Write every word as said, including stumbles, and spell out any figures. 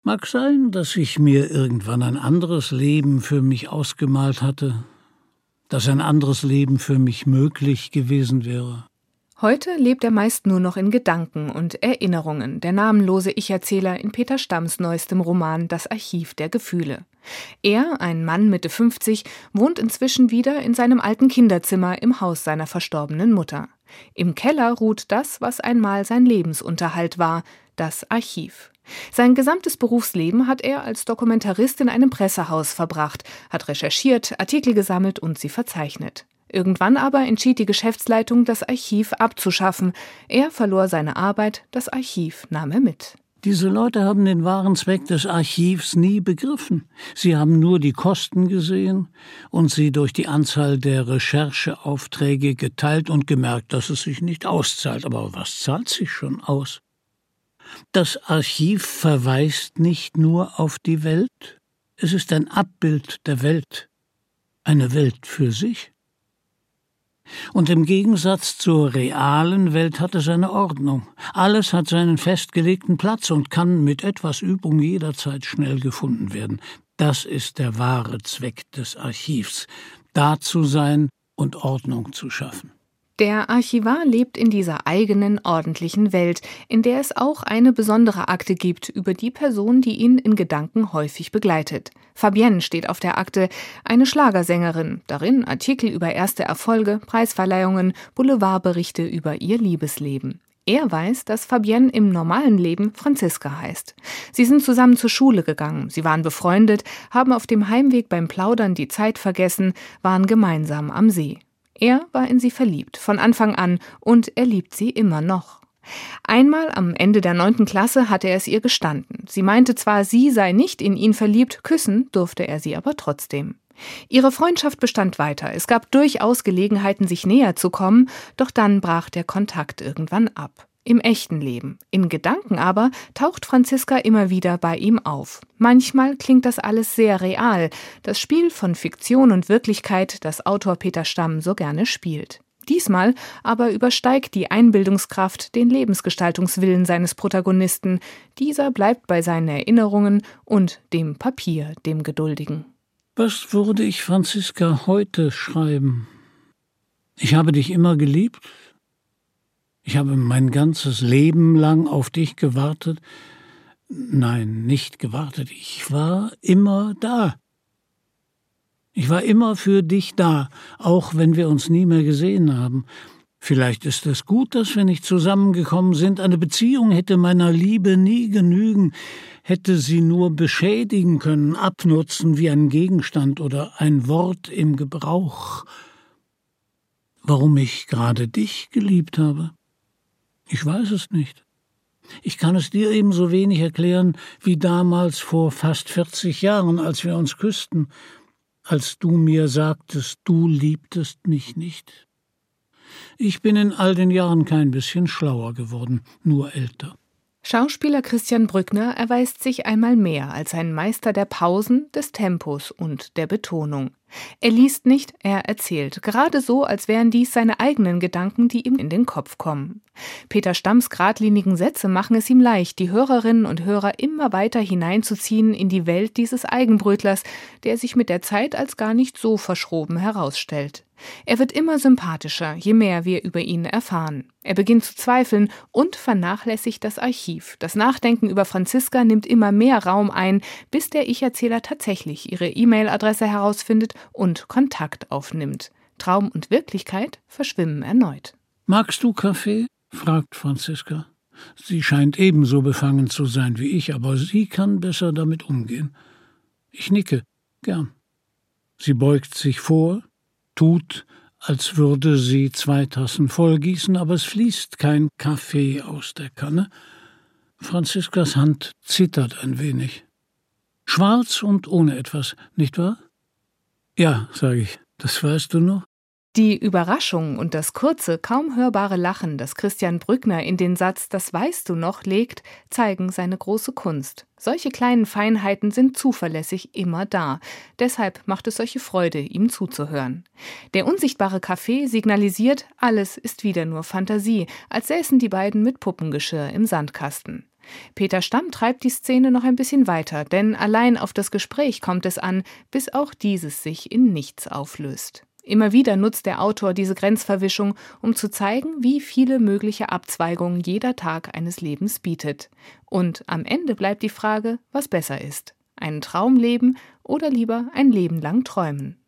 Mag sein, dass ich mir irgendwann ein anderes Leben für mich ausgemalt hatte, dass ein anderes Leben für mich möglich gewesen wäre. Heute lebt er meist nur noch in Gedanken und Erinnerungen, der namenlose Ich-Erzähler in Peter Stamms neuestem Roman Das Archiv der Gefühle. Er, ein Mann Mitte fünfzig, wohnt inzwischen wieder in seinem alten Kinderzimmer im Haus seiner verstorbenen Mutter. Im Keller ruht das, was einmal sein Lebensunterhalt war, das Archiv. Sein gesamtes Berufsleben hat er als Dokumentarist in einem Pressehaus verbracht, hat recherchiert, Artikel gesammelt und sie verzeichnet. Irgendwann aber entschied die Geschäftsleitung, das Archiv abzuschaffen. Er verlor seine Arbeit, das Archiv nahm er mit. Diese Leute haben den wahren Zweck des Archivs nie begriffen. Sie haben nur die Kosten gesehen und sie durch die Anzahl der Rechercheaufträge geteilt und gemerkt, dass es sich nicht auszahlt. Aber was zahlt sich schon aus? Das Archiv verweist nicht nur auf die Welt, es ist ein Abbild der Welt, eine Welt für sich. Und im Gegensatz zur realen Welt hat es eine Ordnung. Alles hat seinen festgelegten Platz und kann mit etwas Übung jederzeit schnell gefunden werden. Das ist der wahre Zweck des Archivs, da zu sein und Ordnung zu schaffen. Der Archivar lebt in dieser eigenen, ordentlichen Welt, in der es auch eine besondere Akte gibt über die Person, die ihn in Gedanken häufig begleitet. Fabienne steht auf der Akte, eine Schlagersängerin, darin Artikel über erste Erfolge, Preisverleihungen, Boulevardberichte über ihr Liebesleben. Er weiß, dass Fabienne im normalen Leben Franziska heißt. Sie sind zusammen zur Schule gegangen, sie waren befreundet, haben auf dem Heimweg beim Plaudern die Zeit vergessen, waren gemeinsam am See. Er war in sie verliebt, von Anfang an, und er liebt sie immer noch. Einmal am Ende der neunten Klasse hatte er es ihr gestanden. Sie meinte zwar, sie sei nicht in ihn verliebt, küssen durfte er sie aber trotzdem. Ihre Freundschaft bestand weiter. Es gab durchaus Gelegenheiten, sich näher zu kommen, doch dann brach der Kontakt irgendwann ab. Im echten Leben. In Gedanken aber taucht Franziska immer wieder bei ihm auf. Manchmal klingt das alles sehr real, das Spiel von Fiktion und Wirklichkeit, das Autor Peter Stamm so gerne spielt. Diesmal aber übersteigt die Einbildungskraft den Lebensgestaltungswillen seines Protagonisten. Dieser bleibt bei seinen Erinnerungen und dem Papier, dem Geduldigen. Was würde ich Franziska heute schreiben? Ich habe dich immer geliebt. Ich habe mein ganzes Leben lang auf dich gewartet. Nein, nicht gewartet. Ich war immer da. Ich war immer für dich da, auch wenn wir uns nie mehr gesehen haben. Vielleicht ist es gut, dass wir nicht zusammengekommen sind. Eine Beziehung hätte meiner Liebe nie genügen, hätte sie nur beschädigen können, abnutzen wie ein Gegenstand oder ein Wort im Gebrauch. Warum ich gerade dich geliebt habe? Ich weiß es nicht. Ich kann es dir ebenso wenig erklären wie damals vor fast vierzig Jahren, als wir uns küssten, als du mir sagtest, du liebtest mich nicht. Ich bin in all den Jahren kein bisschen schlauer geworden, nur älter. Schauspieler Christian Brückner erweist sich einmal mehr als ein Meister der Pausen, des Tempos und der Betonung. Er liest nicht, er erzählt, gerade so, als wären dies seine eigenen Gedanken, die ihm in den Kopf kommen. Peter Stamms geradlinigen Sätze machen es ihm leicht, die Hörerinnen und Hörer immer weiter hineinzuziehen in die Welt dieses Eigenbrötlers, der sich mit der Zeit als gar nicht so verschroben herausstellt. Er wird immer sympathischer, je mehr wir über ihn erfahren. Er beginnt zu zweifeln und vernachlässigt das Archiv. Das Nachdenken über Franziska nimmt immer mehr Raum ein, bis der Ich-Erzähler tatsächlich ihre E-Mail-Adresse herausfindet und Kontakt aufnimmt. Traum und Wirklichkeit verschwimmen erneut. »Magst du Kaffee?« fragt Franziska. Sie scheint ebenso befangen zu sein wie ich, aber sie kann besser damit umgehen. Ich nicke, gern. Sie beugt sich vor, tut, als würde sie zwei Tassen vollgießen, aber es fließt kein Kaffee aus der Kanne. Franziskas Hand zittert ein wenig. Schwarz und ohne etwas, nicht wahr? Ja, sage ich, das weißt du noch? Die Überraschung und das kurze, kaum hörbare Lachen, das Christian Brückner in den Satz »Das weißt du noch« legt, zeigen seine große Kunst. Solche kleinen Feinheiten sind zuverlässig immer da. Deshalb macht es solche Freude, ihm zuzuhören. Der unsichtbare Kaffee signalisiert, alles ist wieder nur Fantasie, als säßen die beiden mit Puppengeschirr im Sandkasten. Peter Stamm treibt die Szene noch ein bisschen weiter, denn allein auf das Gespräch kommt es an, bis auch dieses sich in nichts auflöst. Immer wieder nutzt der Autor diese Grenzverwischung, um zu zeigen, wie viele mögliche Abzweigungen jeder Tag eines Lebens bietet. Und am Ende bleibt die Frage, was besser ist: Einen Traum leben oder lieber ein Leben lang träumen.